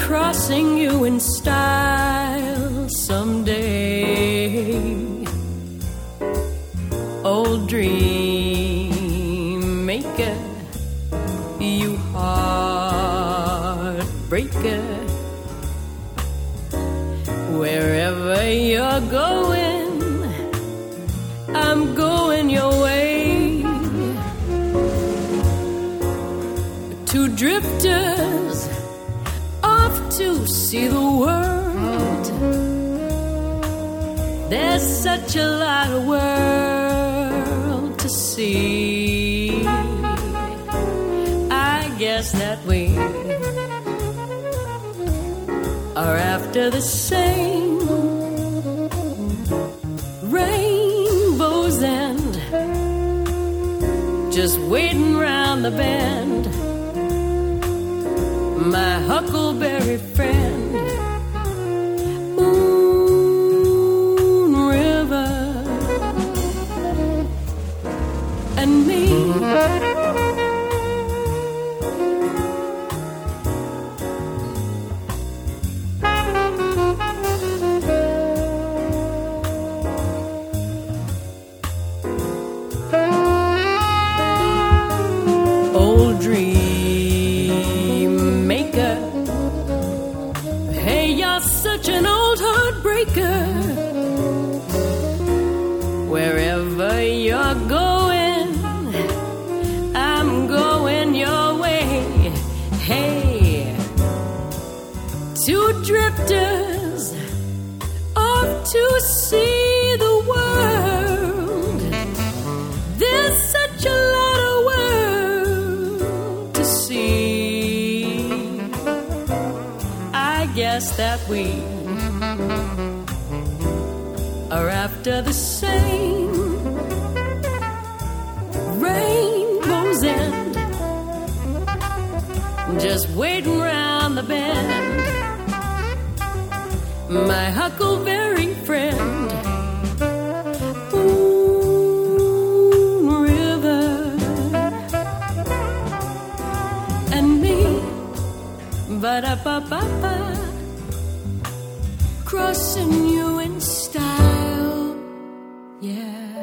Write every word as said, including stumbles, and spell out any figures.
crossing you in style someday. Old dream maker, you heartbreaker. Wherever you're going, I'm going your way. Two drifters off to see the world. There's such a lot of world to see. I guess that we are after the same rainbow's end, just waiting round the bend. My huckleberry friend, Moon River, and me. Old dream maker, hey, you're such an old heartbreaker. Wherever you're going, I'm going your way. Hey, two drifters off to see the world. There's such a lot of world to see. I guess that we are after the same rainbow's end, just waiting round the bend. My huckleberry friend, Moon River, and me. Ba-da-ba-ba-ba, crossing you in style, yeah.